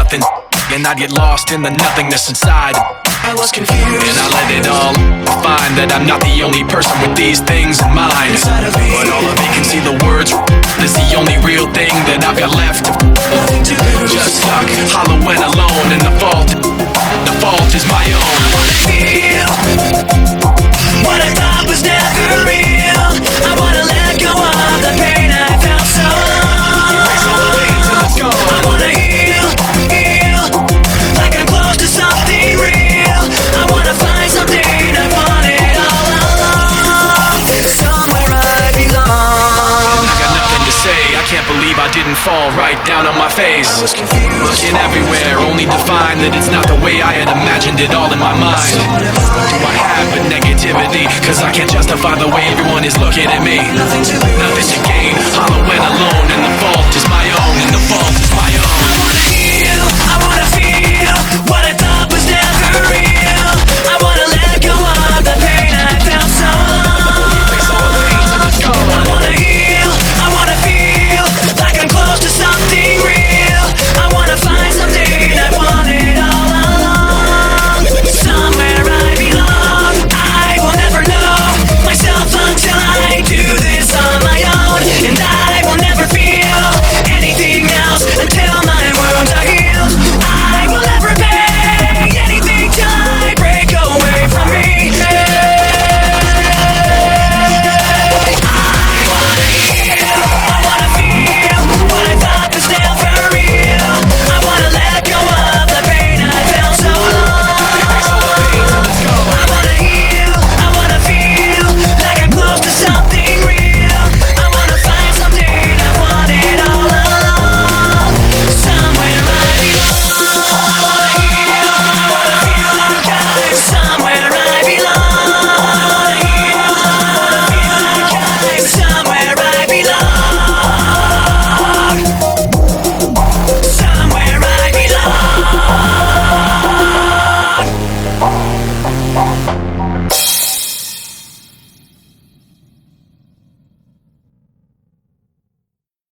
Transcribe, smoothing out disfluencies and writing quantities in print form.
nothing, and I'd get lost in the nothingness inside. I was confused, and I let it all find that I'm not the only person with these things in mind. inside of me. But all of it can see the words is the only real thing that I've got left. Nothing to lose. Just stuck, hollow and alone, and the fault is my own. I wanna feel what I thought was never real. I wanna let go of the pain I felt so long. I wanna heal, like I'm close to something real. I wanna find something I wanted all along. Somewhere I belong. I got nothing to say, I can't believe I didn't fall right down on my face. I was confused, looking everywhere, only to find that it's not the way I had imagined it all in my mind. What do I have but negativity? Cause I can't justify the way everyone is looking at me. nothing to lose. Nothing to gain, hollow and alone, and the